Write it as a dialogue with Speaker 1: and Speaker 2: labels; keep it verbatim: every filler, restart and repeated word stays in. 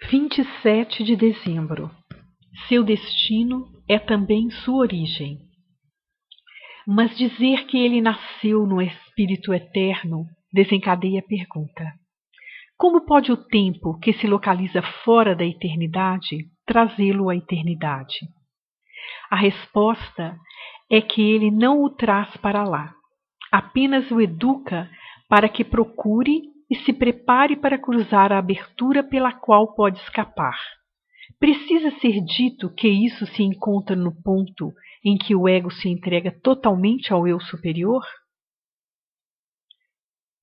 Speaker 1: vinte e sete de dezembro. Seu destino é também sua origem. Mas dizer que ele nasceu no Espírito Eterno desencadeia a pergunta: como pode o tempo que se localiza fora da eternidade trazê-lo à eternidade? A resposta é que ele não o traz para lá, apenas o educa para que procure e se prepare para cruzar a abertura pela qual pode escapar. Precisa ser dito que isso se encontra no ponto em que o ego se entrega totalmente ao eu superior?